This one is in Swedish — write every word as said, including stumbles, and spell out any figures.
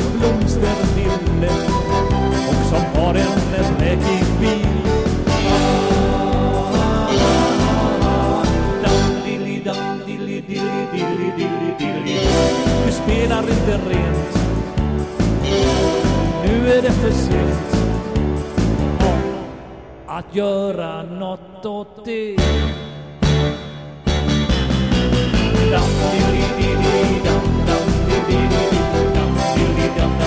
blomsterdille och som har en bräckig bil. Du spelar inte rent, nu är det för sent att göra något åt det. Dum, dum, dum, dum, dum, dum, dum, dum, dum, dum, dum, dum.